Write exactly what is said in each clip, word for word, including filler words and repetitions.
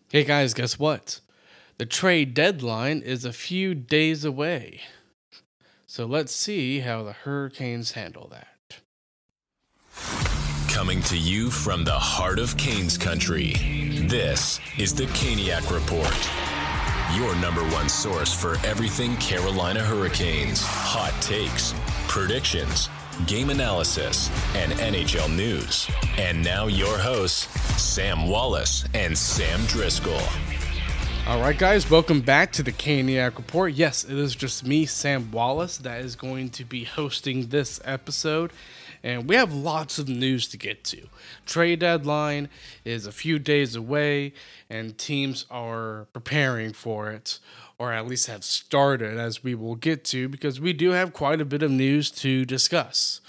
Hey guys, guess what? The trade deadline is a few days away. So let's see how the Hurricanes handle that. Coming to you from the heart of Canes country, this is the Caniac Report. Your number one source for everything Carolina Hurricanes, hot takes, predictions, game analysis, and N H L news. And now your hosts, Sam Wallace and Sam Driscoll. All right, guys, welcome back to the Caniac Report. Yes, it is just me, Sam Wallace, that is going to be hosting this episode. And we have lots of news to get to. Trade deadline is a few days away, and teams are preparing for it, or at least have started, as we will get to, because we do have quite a bit of news to discuss.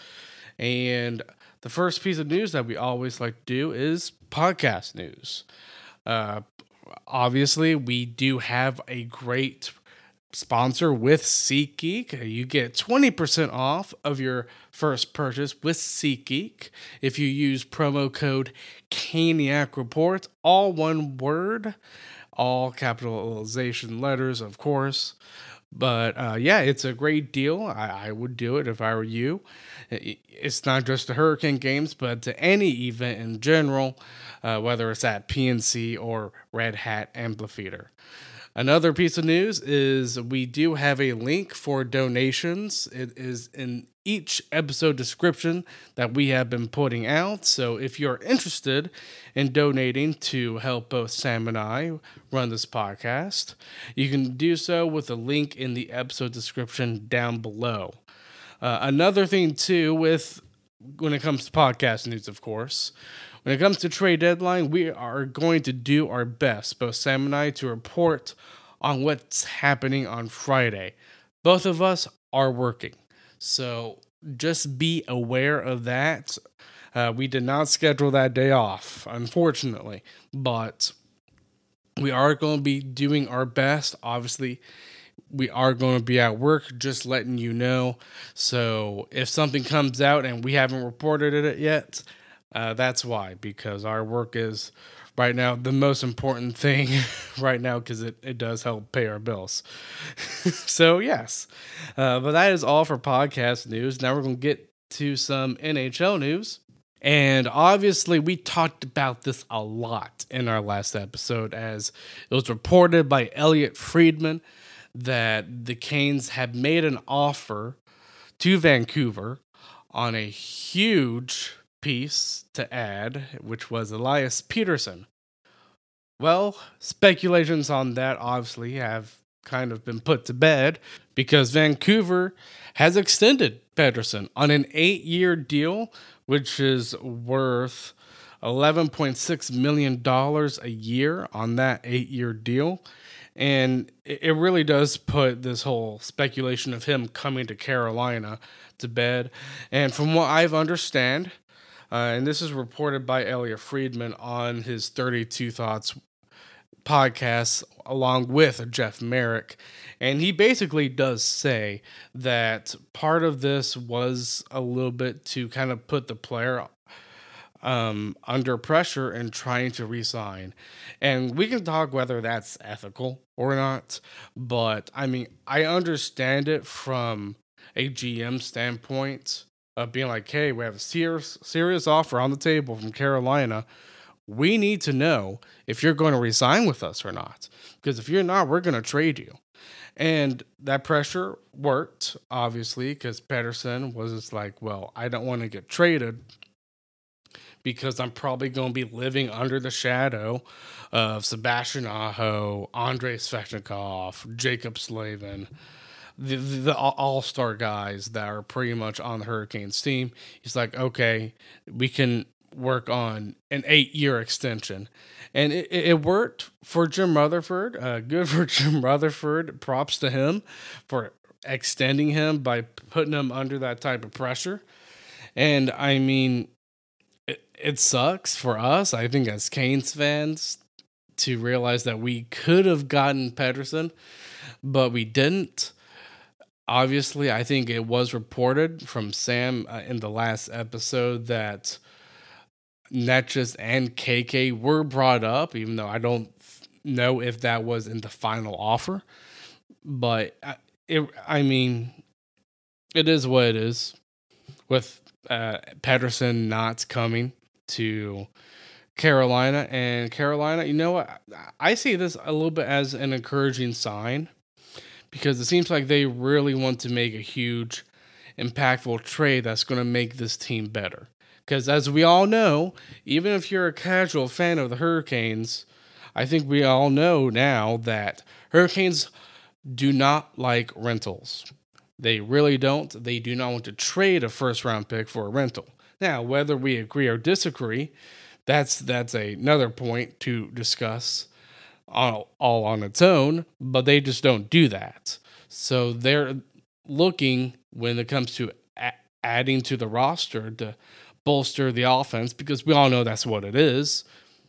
And the first piece of news that we always like to do is podcast news. Uh, obviously, we do have a great sponsor with SeatGeek. You get twenty percent off of your first purchase with SeatGeek if you use promo code Caniac Report, all one word, all capitalization letters, of course. But uh, yeah, it's a great deal. I, I would do it if I were you. It's not just the Hurricane games, but to any event in general, uh, whether it's at P N C or Red Hat Amphitheater. Another piece of news is we do have a link for donations. It is in each episode description that we have been putting out. So if you're interested in donating to help both Sam and I run this podcast, you can do so with a link in the episode description down below. Uh, another thing, too, with when it comes to podcast news, of course, when it comes to trade deadline, we are going to do our best, both Sam and I, to report on what's happening on Friday. Both of us are working, so just be aware of that. Uh, we did not schedule that day off, unfortunately, but we are going to be doing our best. Obviously, we are going to be at work, just letting you know. So if something comes out and we haven't reported it yet, Uh, that's why, because our work is right now the most important thing right now, because it, it does help pay our bills. So, yes. Uh, but that is all for podcast news. Now we're going to get to some N H L news. And obviously, we talked about this a lot in our last episode, as it was reported by Elliot Friedman that the Canes have made an offer to Vancouver on a huge piece to add, which was Elias Pettersson. Well, speculations on that obviously have kind of been put to bed because Vancouver has extended Pettersson on an eight-year deal, which is worth eleven point six million dollars a year on that eight-year deal. And it really does put this whole speculation of him coming to Carolina to bed. And from what I've understand, Uh, and this is reported by Elliot Friedman on his thirty-two Thoughts podcast, along with Jeff Merrick. And he basically does say that part of this was a little bit to kind of put the player um, under pressure and trying to resign. And we can talk whether that's ethical or not. But, I mean, I understand it from a G M standpoint, of being like, hey, we have a serious, serious offer on the table from Carolina. We need to know if you're going to resign with us or not. Because if you're not, we're going to trade you. And that pressure worked, obviously, because Pettersson was just like, well, I don't want to get traded because I'm probably going to be living under the shadow of Sebastian Aho, Andrei Svechnikov, Jacob Slavin, the, the all-star guys that are pretty much on the Hurricanes team. He's like, okay, we can work on an eight-year extension. And it, it worked for Jim Rutherford. Uh, good for Jim Rutherford. Props to him for extending him by putting him under that type of pressure. And, I mean, it, it sucks for us, I think, as Canes fans, to realize that we could have gotten Pettersson, but we didn't. Obviously, I think it was reported from Sam uh, in the last episode that Netchus and K K were brought up, even though I don't know if that was in the final offer, but it, I mean, it is what it is with uh, Pettersson not coming to Carolina. And Carolina, you know what? I see this a little bit as an encouraging sign because it seems like they really want to make a huge, impactful trade that's going to make this team better. Because as we all know, even if you're a casual fan of the Hurricanes, I think we all know now that Hurricanes do not like rentals. They really don't. They do not want to trade a first-round pick for a rental. Now, whether we agree or disagree, that's that's another point to discuss all, all on its own, but they just don't do that. So they're looking, when it comes to a- adding to the roster to bolster the offense, because we all know that's what it is,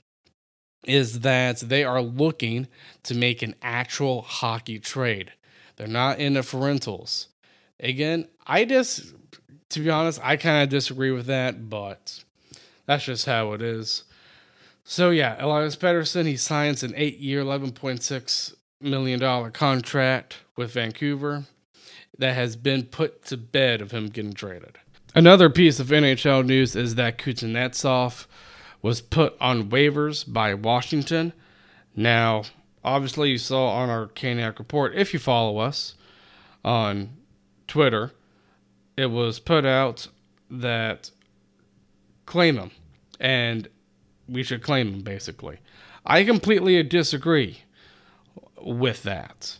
is that they are looking to make an actual hockey trade. They're not in it for rentals. Again, I just, to be honest, I kind of disagree with that, but that's just how it is. So yeah, Elias Pettersson, he signs an eight-year, eleven point six million dollars contract with Vancouver that has been put to bed of him getting traded. Another piece of N H L news is that Kuznetsov was put on waivers by Washington. Now, obviously you saw on our Caniac Report, if you follow us on Twitter, it was put out that claim him, and we should claim him, basically. I completely disagree with that.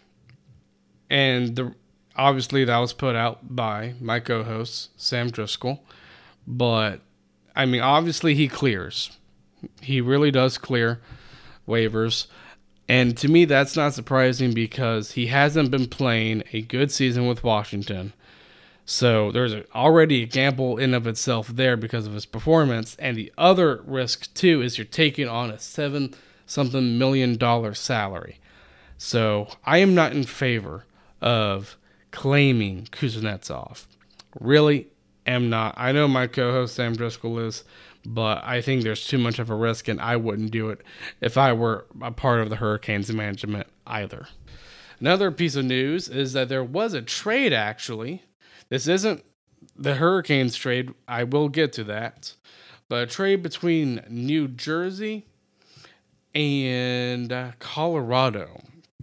And the, obviously that was put out by my co-host, Sam Driscoll. But, I mean, obviously he clears. He really does clear waivers. And to me, that's not surprising because he hasn't been playing a good season with Washington. So there's already a gamble in of itself there because of his performance. And the other risk, too, is you're taking on a seven something million dollar salary. So I am not in favor of claiming Kuznetsov. Really am not. I know my co-host Sam Driscoll is, but I think there's too much of a risk, and I wouldn't do it if I were a part of the Hurricanes management either. Another piece of news is that there was a trade, actually. This isn't the Hurricanes trade. I will get to that. But a trade between New Jersey and uh, Colorado.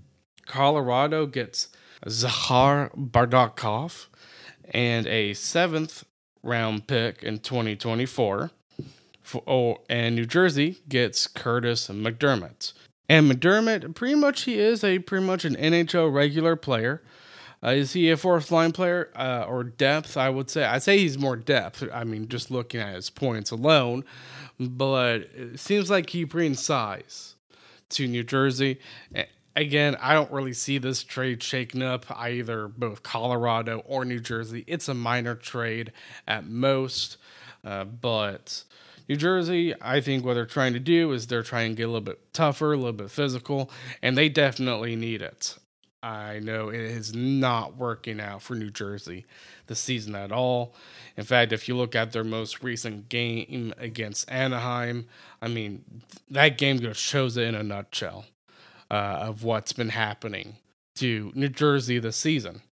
Colorado gets Zakhar Bardakov and a seventh round pick in twenty twenty-four. For, oh, and New Jersey gets Curtis McDermott. And McDermott, pretty much he is a pretty much an N H L regular player. Uh, is he a fourth line player uh, or depth? I would say. I'd say he's more depth. I mean, just looking at his points alone. But it seems like he brings size to New Jersey. Again, I don't really see this trade shaking up either both Colorado or New Jersey. It's a minor trade at most. Uh, but New Jersey, I think what they're trying to do is they're trying to get a little bit tougher, a little bit physical, and they definitely need it. I know it is not working out for New Jersey this season at all. In fact, if you look at their most recent game against Anaheim, I mean, that game just shows it in a nutshell uh, of what's been happening to New Jersey this season.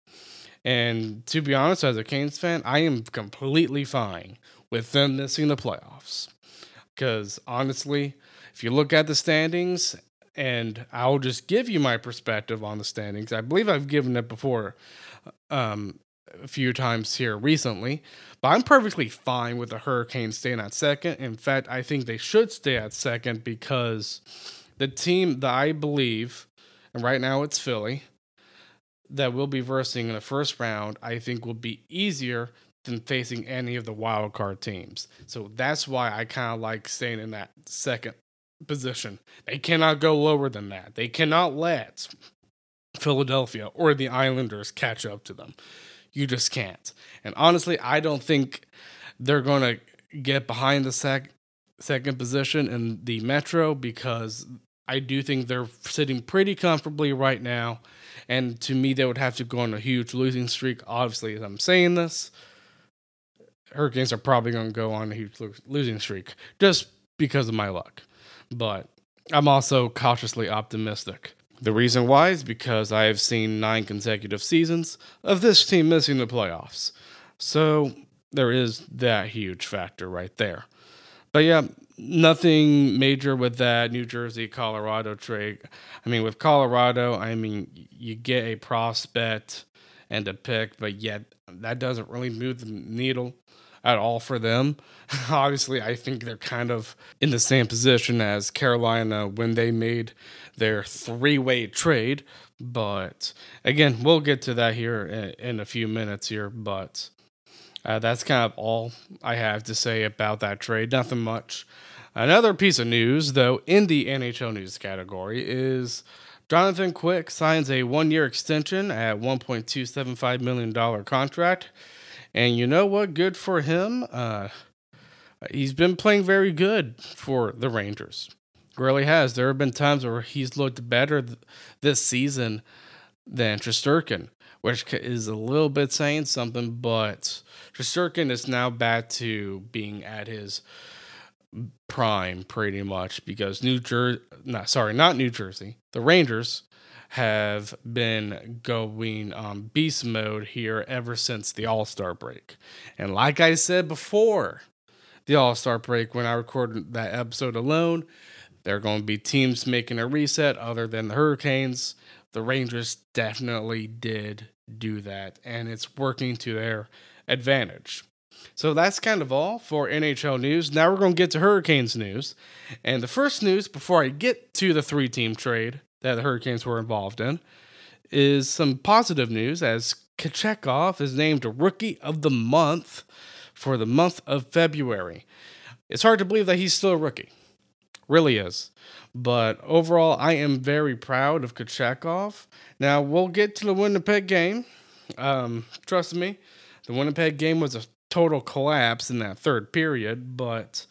And to be honest, as a Canes fan, I am completely fine with them missing the playoffs. Because honestly, if you look at the standings, and I'll just give you my perspective on the standings. I believe I've given it before um, a few times here recently, but I'm perfectly fine with the Hurricanes staying at second. In fact, I think they should stay at second because the team that I believe, and right now it's Philly, that we'll be versing in the first round, I think will be easier than facing any of the wild card teams. So that's why I kind of like staying in that second position. They cannot go lower than that. They cannot let Philadelphia or the Islanders catch up to them. You just can't. And honestly, I don't think they're going to get behind the sec- second position in the Metro because I do think they're sitting pretty comfortably right now. And to me, they would have to go on a huge losing streak. Obviously, as I'm saying this, Hurricanes are probably going to go on a huge losing streak just because of my luck. But I'm also cautiously optimistic. The reason why is because I have seen nine consecutive seasons of this team missing the playoffs. So there is that huge factor right there. But yeah, nothing major with that New Jersey Colorado trade. I mean, with Colorado, I mean, you get a prospect and a pick, but yet that doesn't really move the needle at all for them. Obviously, I think they're kind of in the same position as Carolina when they made their three way trade. But again, we'll get to that here in, in a few minutes here. But uh, that's kind of all I have to say about that trade. Nothing much. Another piece of news, though, in the N H L news category is Jonathan Quick signs a one-year extension at one point two seven five million dollars contract. And you know what? Good for him. Uh, he's been playing very good for the Rangers. Really has. There have been times where he's looked better th- this season than Shesterkin, which is a little bit saying something, but Shesterkin is now back to being at his prime pretty much because New Jersey, no, sorry, not New Jersey, the Rangers have been going um, beast mode here ever since the All-Star break. And like I said before the All-Star break, when I recorded that episode alone, there are going to be teams making a reset other than the Hurricanes. The Rangers definitely did do that, and it's working to their advantage. So that's kind of all for N H L news. Now we're going to get to Hurricanes news. And the first news, before I get to the three-team trade that the Hurricanes were involved in, is some positive news as Kochetkov is named Rookie of the Month for the month of February. It's hard to believe that he's still a rookie. Really is. But overall, I am very proud of Kochetkov. Now, we'll get to the Winnipeg game. Um, trust me, the Winnipeg game was a total collapse in that third period, but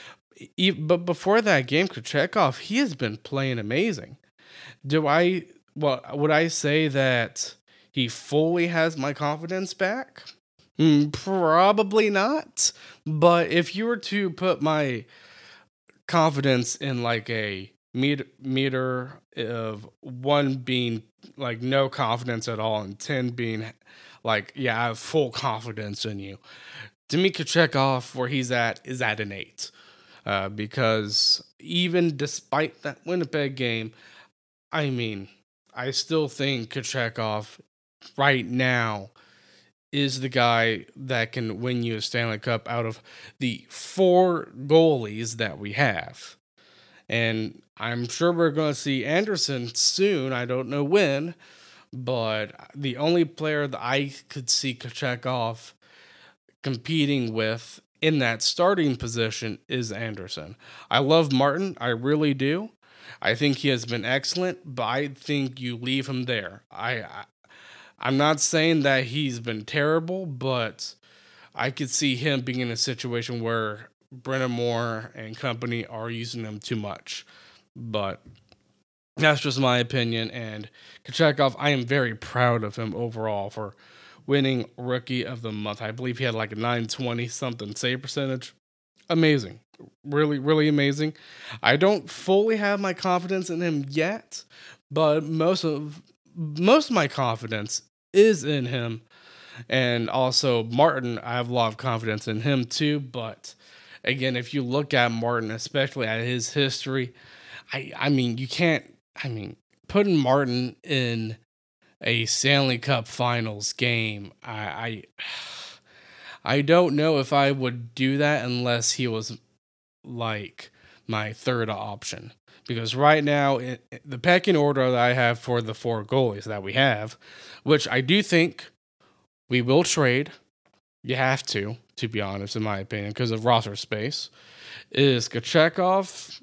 but before that game, Kochetkov, he has been playing amazing. Do I, well, would I say that he fully has my confidence back? Mm, probably not. But if you were to put my confidence in like a meter, meter of one being like no confidence at all and ten being like, yeah, I have full confidence in you. To me, Kochetkov, where he's at, is at an eight. Uh, because even despite that Winnipeg game, I mean, I still think Kochetkov right now is the guy that can win you a Stanley Cup out of the four goalies that we have. And I'm sure we're going to see Anderson soon. I don't know when. But the only player that I could see Kochetkov competing with in that starting position is Anderson. I love Martin. I really do. I think he has been excellent, but I think you leave him there. I, I I'm not saying that he's been terrible, but I could see him being in a situation where Brennan Moore and company are using him too much. But that's just my opinion. And Kochetkov, I am very proud of him overall for winning Rookie of the Month. I believe he had like a nine twenty something save percentage. Amazing. Really, really amazing. I don't fully have my confidence in him yet, but most of most of my confidence is in him. And also Martin, I have a lot of confidence in him too. But again, if you look at Martin, especially at his history, I I mean, you can't, I mean, putting Martin in a Stanley Cup Finals game, I, I I don't know if I would do that unless he was like my third option. Because right now, it, the pecking order that I have for the four goalies that we have, which I do think we will trade, you have to, to be honest, in my opinion, because of roster space, is Kochetkov,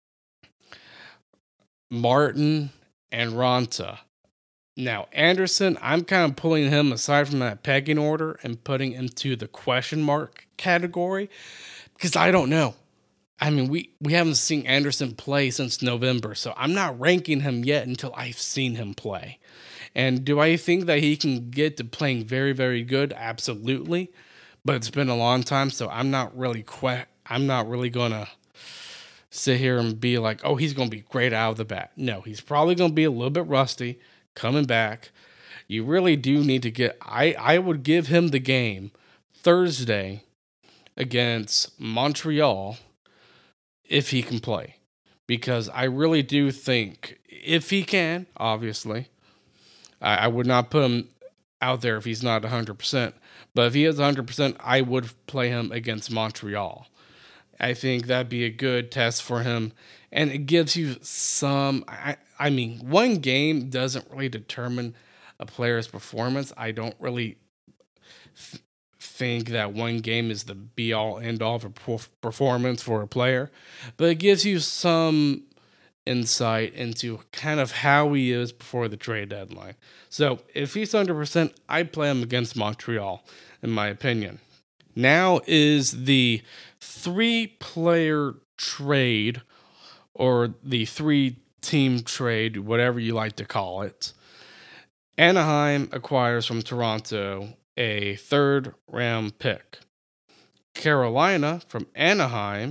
Martin, and Raanta. Now, Anderson, I'm kind of pulling him aside from that pecking order and putting him to the question mark category because I don't know. I mean, we, we haven't seen Anderson play since November, so I'm not ranking him yet until I've seen him play. And do I think that he can get to playing very, very good? Absolutely. But it's been a long time, so I'm not really que- I'm not really going to sit here and be like, oh, he's going to be great out of the bat. No, he's probably going to be a little bit rusty coming back. You really do need to get, I, I would give him the game Thursday against Montreal if he can play. Because I really do think, if he can, obviously, I, I would not put him out there if he's not one hundred percent. But if he is one hundred percent, I would play him against Montreal. I think that'd be a good test for him. And it gives you some, I, I mean, one game doesn't really determine a player's performance. I don't really th- think that one game is the be-all, end-all of a performance for a player. But it gives you some insight into kind of how he is before the trade deadline. So if he's one hundred percent, I'd play him against Montreal, in my opinion. Now is the three-player trade, or the three-team trade, whatever you like to call it. Anaheim acquires from Toronto a third-round pick. Carolina from Anaheim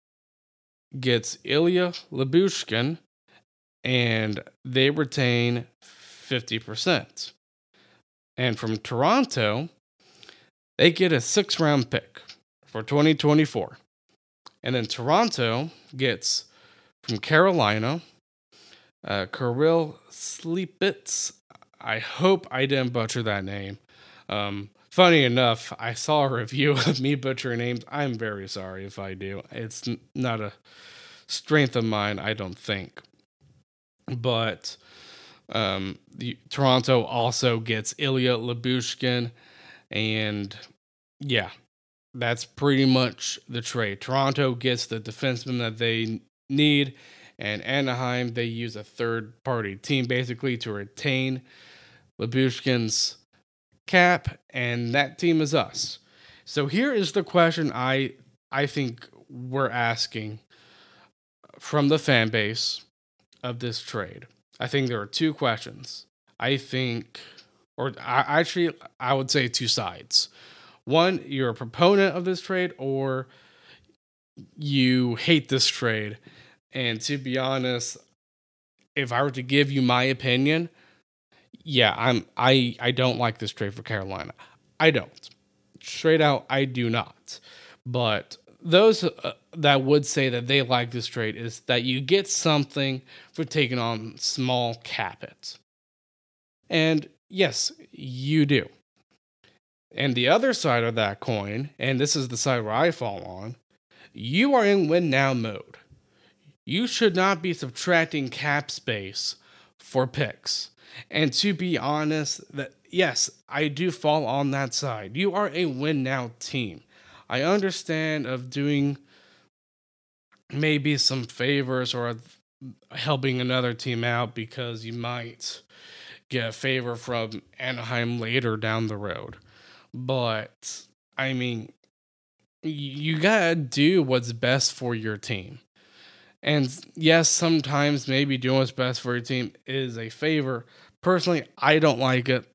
gets Ilya Lyubushkin, and they retain fifty percent. And from Toronto, they get a six-round pick for twenty twenty-four. And then Toronto gets from Carolina, uh, Kirill Sleepitz. I hope I didn't butcher that name. Um, funny enough, I saw a review of me butchering names. I'm very sorry if I do. It's n- not a strength of mine, I don't think. But um, the, Toronto also gets Ilya Lyubushkin, and yeah, that's pretty much the trade. Toronto gets the defenseman that they need, and Anaheim, they use a third-party team basically to retain Lyubushkin's cap, and that team is us. So here is the question I I think we're asking from the fan base of this trade. I think there are two questions. I think, or I, actually, I would say two sides. One, you're a proponent of this trade, or you hate this trade. And to be honest, if I were to give you my opinion, yeah, I'm I I don't like this trade for Carolina. I don't. Straight out, I do not. But those uh, that would say that they like this trade is that you get something for taking on small cap hits. And yes, you do. And the other side of that coin, and this is the side where I fall on, you are in win now mode. You should not be subtracting cap space for picks. And to be honest, that yes, I do fall on that side. You are a win now team. I understand of doing maybe some favors or helping another team out because you might get a favor from Anaheim later down the road. But, I mean, you gotta do what's best for your team. And yes, sometimes maybe doing what's best for your team is a favor. Personally, I don't like it.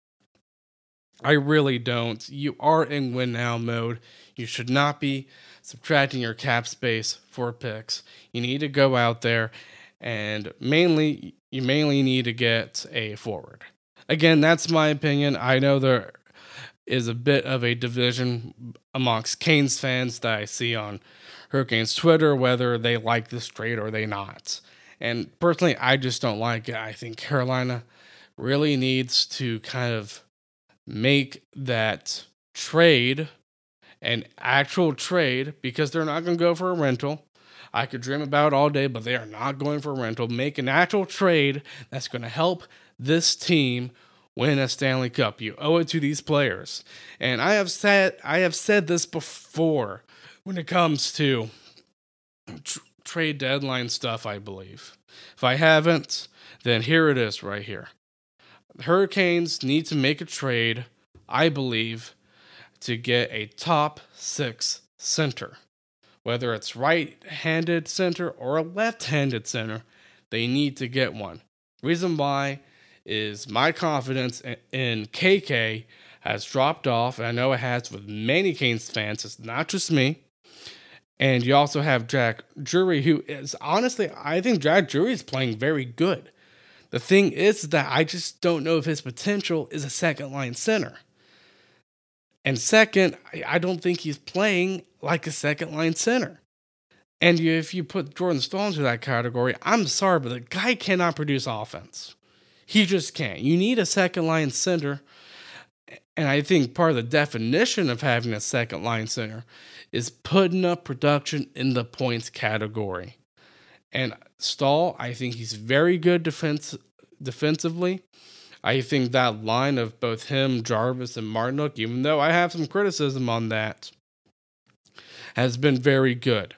I really don't. You are in win now mode. You should not be subtracting your cap space for picks. You need to go out there and mainly, you mainly need to get a forward. Again, that's my opinion. I know there is a bit of a division amongst Canes fans that I see on Hurricanes Twitter, whether they like this trade or they not. And personally, I just don't like it. I think Carolina really needs to kind of make that trade an actual trade, because they're not going to go for a rental. I could dream about it all day, but they are not going for a rental. Make an actual trade that's going to help this team win a Stanley Cup. You owe it to these players. And I have said I have said this before when it comes to tr- trade deadline stuff, I believe. If I haven't, then here it is right here. The Hurricanes need to make a trade, I believe, to get a top six center. Whether it's right-handed center or a left-handed center, they need to get one. Reason why is my confidence in K K has dropped off, and I know it has with many Canes fans. It's not just me. And you also have Jack Drury, who is honestly, I think Jack Drury is playing very good. The thing is that I just don't know if his potential is a second line center. And second, I don't think he's playing like a second line center. And if you put Jordan Staal into that category, I'm sorry, but the guy cannot produce offense. He just can't. You need a second line center. And I think part of the definition of having a second line center is putting up production in the points category. And Staal, I think he's very good defense defensively. I think that line of both him, Jarvis, and Martinook, even though I have some criticism on that, has been very good.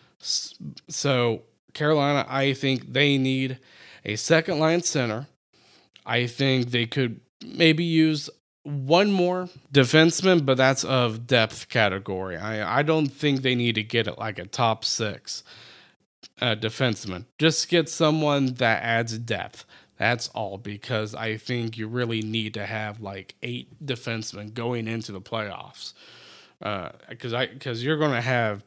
So Carolina, I think they need a second line center. I think they could maybe use one more defenseman, but that's of depth category. I, I don't think they need to get it like a top six uh, defenseman. Just get someone that adds depth. That's all, because I think you really need to have like eight defensemen going into the playoffs. Because uh, I because you're going to have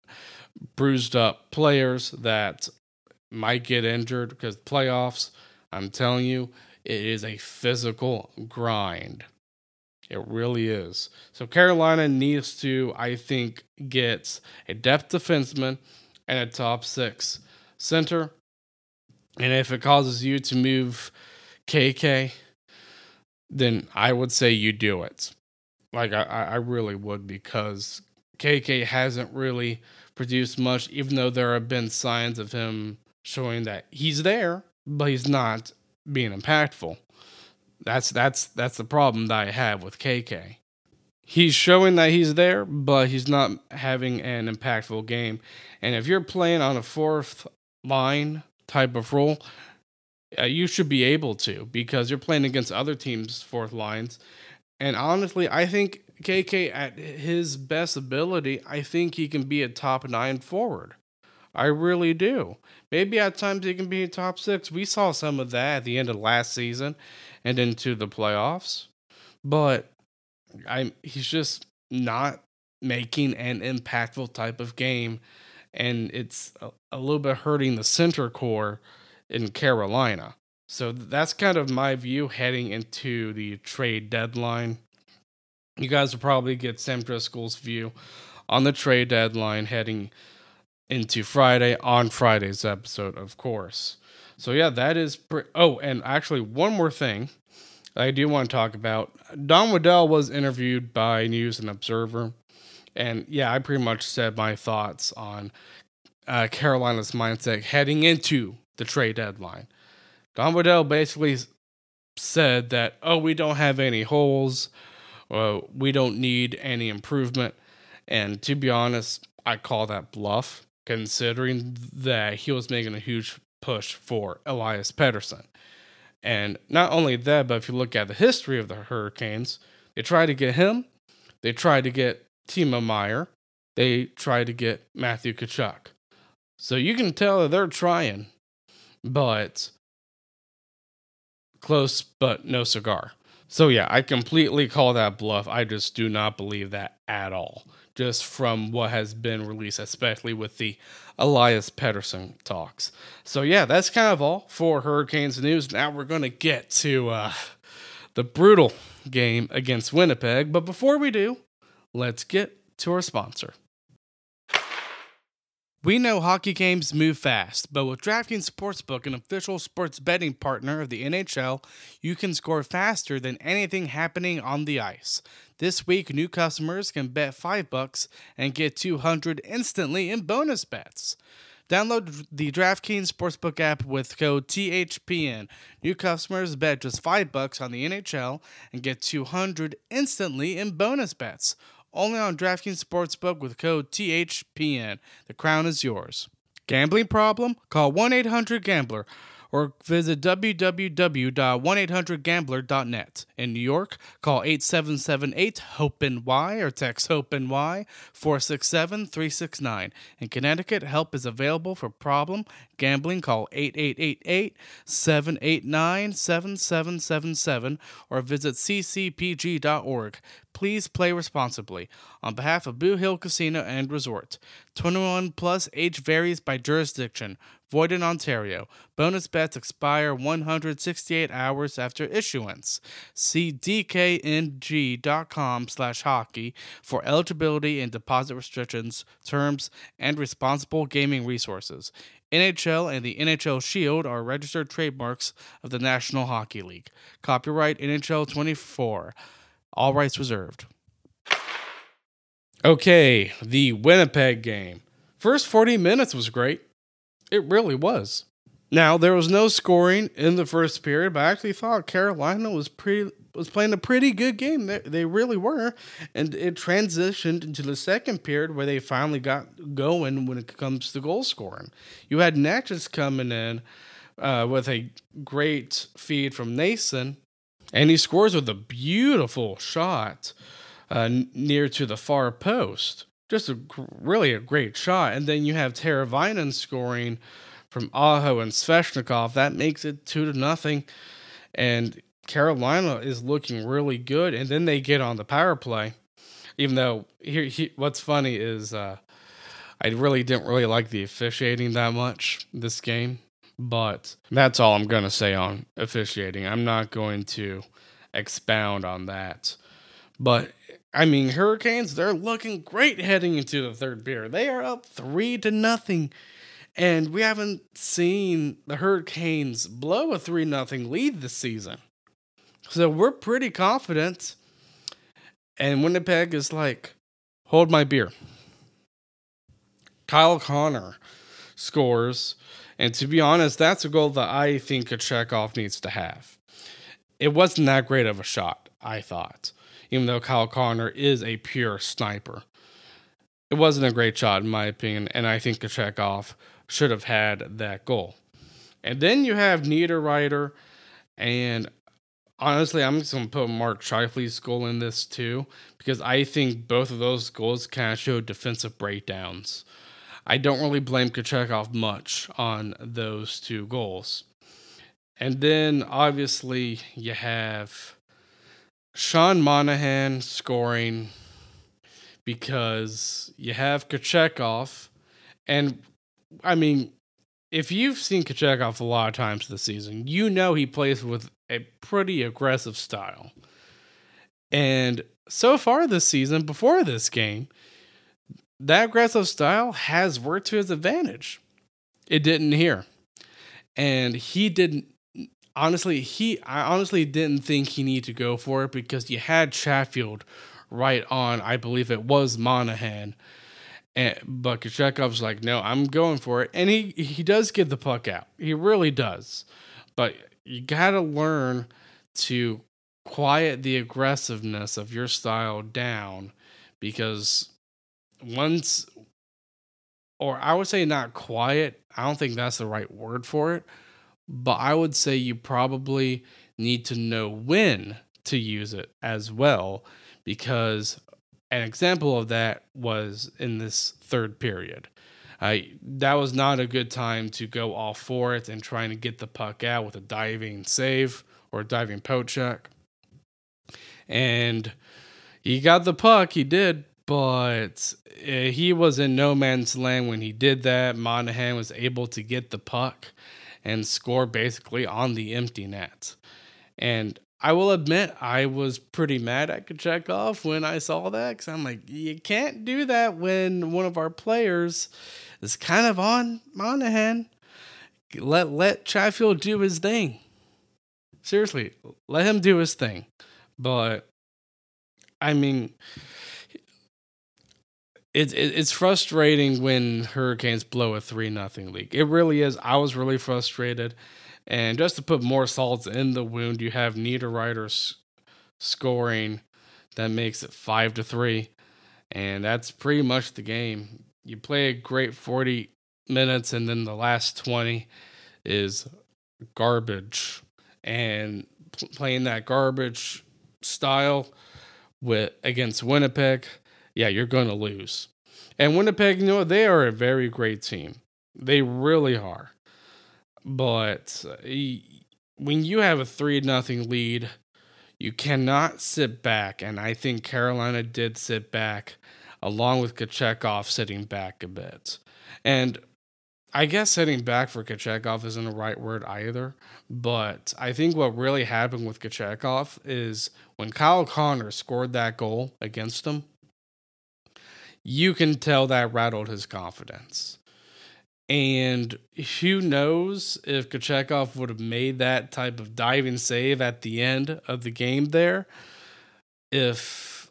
bruised up players that might get injured, because playoffs, I'm telling you, it is a physical grind. It really is. So Carolina needs to, I think, get a depth defenseman and a top six center. And if it causes you to move K K, then I would say you do it. Like, I, I really would, because K K hasn't really produced much, even though there have been signs of him showing that he's there, but he's not being impactful. That's that's that's the problem that I have with K K. He's showing that he's there, but he's not having an impactful game. And if you're playing on a fourth line type of role, uh, you should be able to, because you're playing against other teams' fourth lines. And honestly, I think K K, at his best ability, I think he can be a top nine forward. I really do. Maybe at times he can be a top six. We saw some of that at the end of last season and into the playoffs. But I he's just not making an impactful type of game. And it's a, a little bit hurting the center core in Carolina. So that's kind of my view heading into the trade deadline. You guys will probably get Sam Driscoll's view on the trade deadline heading into Friday, on Friday's episode, of course. So yeah, that is... Pre- oh, and actually one more thing I do want to talk about. Don Waddell was interviewed by News and Observer. And yeah, I pretty much said my thoughts on uh, Carolina's mindset heading into the trade deadline. Don Waddell basically said that, oh, we don't have any holes. Uh, we don't need any improvement. And to be honest, I call that bluff, considering that he was making a huge push for Elias Pettersson. And not only that, but if you look at the history of the Hurricanes, they tried to get him. They tried to get Timo Meier. They tried to get Matthew Tkachuk. So you can tell that they're trying, but close, but no cigar. So yeah, I completely call that bluff. I just do not believe that at all, just from what has been released, especially with the Elias Pettersson talks. So yeah, that's kind of all for Hurricanes news. Now we're going to get to uh, the brutal game against Winnipeg. But before we do, let's get to our sponsor. We know hockey games move fast, but with DraftKings Sportsbook, an official sports betting partner of the N H L, you can score faster than anything happening on the ice. This week, new customers can bet five bucks and get two hundred instantly in bonus bets. Download the DraftKings Sportsbook app with code T H P N. New customers bet just five bucks on the N H L and get two hundred instantly in bonus bets. Only on DraftKings Sportsbook with code T H P N. The crown is yours. Gambling problem? Call one eight hundred gambler or visit w w w dot one eight hundred gambler dot net. In New York, call eight seven seven eight hope N Y or text HOPE-NY four six seven three six nine. In Connecticut, help is available for problem gambling. Call eight eight eight eight seven eight nine seven seven seven seven or visit c c p g dot org. Please play responsibly. On behalf of Boo Hill Casino and Resort, twenty-one plus, age varies by jurisdiction. Void in Ontario. Bonus bets expire one hundred sixty-eight hours after issuance. See d k n g dot com slash hockey for eligibility and deposit restrictions, terms, and responsible gaming resources. N H L and the N H L Shield are registered trademarks of the National Hockey League. Copyright N H L twenty-four. All rights reserved. Okay, the Winnipeg game. First forty minutes was great. It really was. Now, there was no scoring in the first period, but I actually thought Carolina was pretty was playing a pretty good game. They, they really were. And it transitioned into the second period where they finally got going when it comes to goal scoring. You had Natchez coming in uh, with a great feed from Nason, and he scores with a beautiful shot uh, near to the far post. Just a really a great shot. And then you have Teravainen scoring from Aho and Svechnikov. That makes it two to nothing. And Carolina is looking really good. And then they get on the power play. Even though here, he, what's funny is uh, I really didn't really like the officiating that much this game. But that's all I'm going to say on officiating. I'm not going to expound on that. But, I mean, Hurricanes, they're looking great heading into the third period. They are up three to nothing. And we haven't seen the Hurricanes blow a three nothing lead this season. So we're pretty confident. And Winnipeg is like, hold my beer. Kyle Connor scores. And to be honest, that's a goal that I think Kochetkov needs to have. It wasn't that great of a shot, I thought. Even though Kyle Connor is a pure sniper. It wasn't a great shot, in my opinion. And I think Kochetkov should have had that goal. And then you have Niederreiter. And honestly, I'm just going to put Mark Scheifele's goal in this too. Because I think both of those goals kind of showed defensive breakdowns. I don't really blame Kochetkov much on those two goals. And then, obviously, you have Sean Monahan scoring because you have Kochetkov. And, I mean, if you've seen Kochetkov a lot of times this season, you know he plays with a pretty aggressive style. And so far this season, before this game, that aggressive style has worked to his advantage. It didn't here. And he didn't, honestly, he, I honestly didn't think he needed to go for it because you had Chatfield right on, I believe it was Monahan. And, but Kochetkov's like, no, I'm going for it. And he, he does get the puck out. He really does. But you got to learn to quiet the aggressiveness of your style down because once, or I would say not quiet, I don't think that's the right word for it, but I would say you probably need to know when to use it as well, because an example of that was in this third period. Uh, that was not a good time to go all for it and trying to get the puck out with a diving save or a diving poke check. And he got the puck, he did, but he was in no man's land when he did that. Monahan was able to get the puck and score basically on the empty net. And I will admit, I was pretty mad at Kochetkov when I saw that, because I'm like, you can't do that when one of our players is kind of on Monahan. Let, let Chatfield do his thing. Seriously, let him do his thing. But, I mean, It's it's frustrating when Hurricanes blow a three nothing lead. It really is. I was really frustrated. And just to put more salt in the wound, you have Niederreiter scoring. That makes it five to three. And that's pretty much the game. You play a great forty minutes, and then the last twenty is garbage and pl- playing that garbage style with against Winnipeg, yeah, you're going to lose. And Winnipeg, you know, they are a very great team. They really are. But uh, when you have a three nothing lead, you cannot sit back. And I think Carolina did sit back, along with Kochetkov sitting back a bit. And I guess sitting back for Kochetkov isn't the right word either. But I think what really happened with Kochetkov is when Kyle Connor scored that goal against him, you can tell that rattled his confidence. And who knows if Kochetkov would have made that type of diving save at the end of the game there, if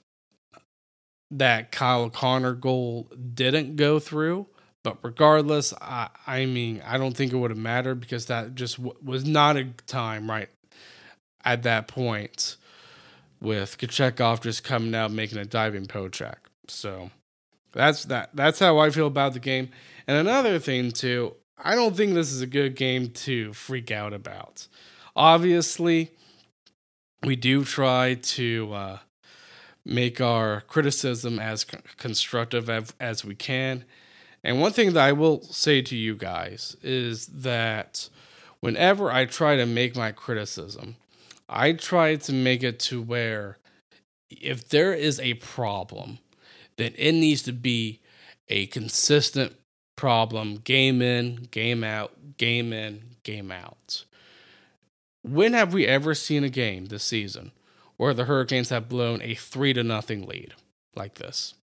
that Kyle Connor goal didn't go through. But regardless, I, I mean, I don't think it would have mattered because that just w- was not a time right at that point with Kochetkov just coming out making a diving poke check. So that's that. That's how I feel about the game. And another thing too, I don't think this is a good game to freak out about. Obviously, we do try to uh, make our criticism as c- constructive as, as we can. And one thing that I will say to you guys is that whenever I try to make my criticism, I try to make it to where if there is a problem, then it needs to be a consistent problem, game in, game out, game in, game out. When have we ever seen a game this season where the Hurricanes have blown a three to nothing lead like this?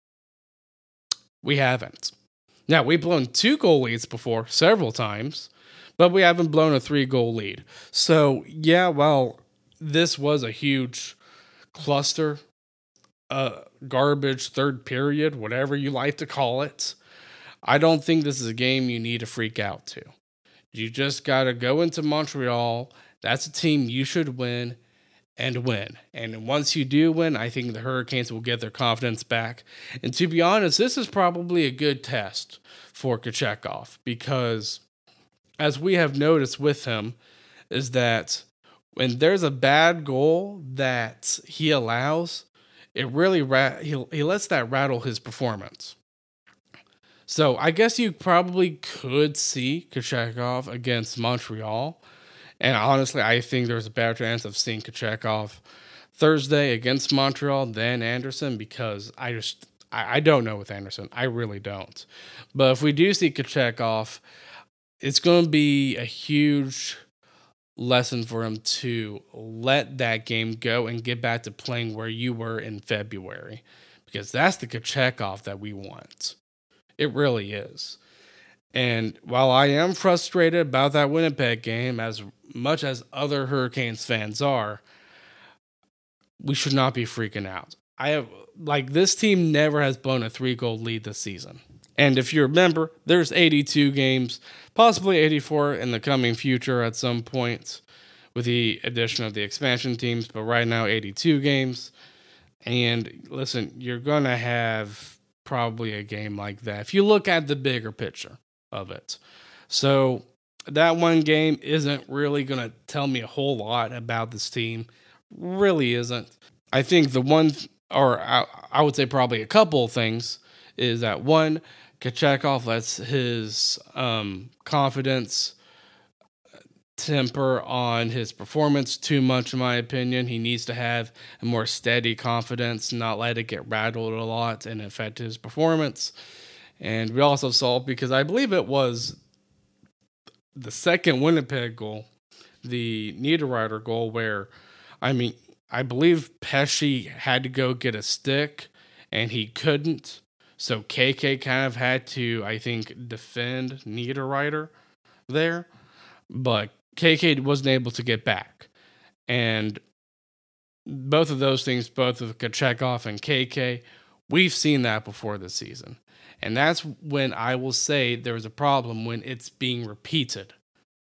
We haven't. Now, we've blown two goal leads before several times, but we haven't blown a three goal lead. So, yeah, well, this was a huge cluster, uh, garbage third period, whatever you like to call it. I don't think this is a game you need to freak out to. You just got to go into Montreal. That's a team you should win and win. And once you do win, I think the Hurricanes will get their confidence back. And to be honest, this is probably a good test for Kochetkov because, as we have noticed with him, is that when there's a bad goal that he allows, it really ra- he, he lets that rattle his performance. So I guess you probably could see Kochetkov against Montreal. And honestly, I think there's a better chance of seeing Kochetkov Thursday against Montreal than Anderson because I just, I, I don't know with Anderson. I really don't. But if we do see Kochetkov, it's going to be a huge lesson for him to let that game go and get back to playing where you were in February because that's the Kochetkov that we want. It really is. And while I am frustrated about that Winnipeg game, as much as other Hurricanes fans are, we should not be freaking out. I have, like, this team never has blown a three-goal lead this season. And if you remember, there's eighty-two games, possibly eighty-four in the coming future at some point with the addition of the expansion teams, but right now eighty-two games. And listen, you're going to have probably a game like that if you look at the bigger picture of it. So that one game isn't really going to tell me a whole lot about this team. Really isn't. I think the one, or I, I would say probably a couple of things, is that one, Kochetkov lets his um, confidence temper on his performance too much, in my opinion. He needs to have a more steady confidence, not let it get rattled a lot and affect his performance. And we also saw, because I believe it was the second Winnipeg goal, the Niederreiter goal, where, I mean, I believe Pesce had to go get a stick, and he couldn't. So K K kind of had to, I think, defend Niederreiter there. But K K wasn't able to get back. And both of those things, both of Kochetkov and K K, we've seen that before this season. And that's when I will say there was a problem when it's being repeated.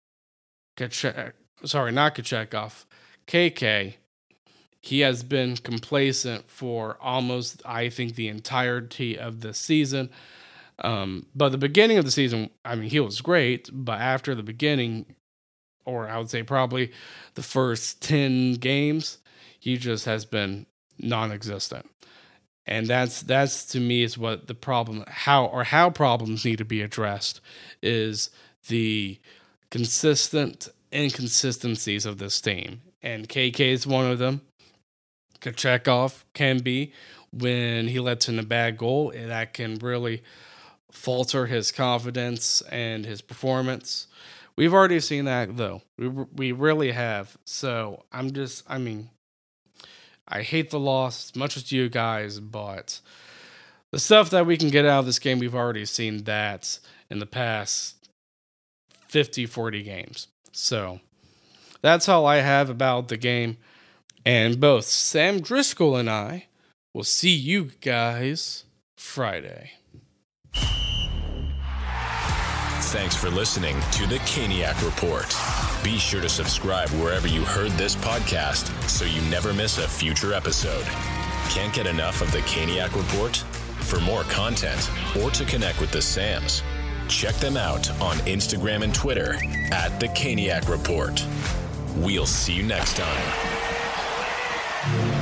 Koche- sorry, not Kochetkov. K K, he has been complacent for almost, I think, the entirety of the season. Um, but the beginning of the season, I mean, he was great. But after the beginning, or I would say probably the first ten games, he just has been non-existent. And that's that's to me is what the problem how or how problems need to be addressed is the consistent inconsistencies of this team. And K K is one of them. Kochetkov can be when he lets in a bad goal, and that can really falter his confidence and his performance. We've already seen that though. We we really have. So I'm just I mean I hate the loss as much as you guys, but the stuff that we can get out of this game, we've already seen that in the past fifty, forty games. So that's all I have about the game. And both Sam Driscoll and I will see you guys Friday. Thanks for listening to the Caniac Report. Be sure to subscribe wherever you heard this podcast so you never miss a future episode. Can't get enough of the Caniac Report? For more content or to connect with the Sams, check them out on Instagram and Twitter at the Caniac Report. We'll see you next time.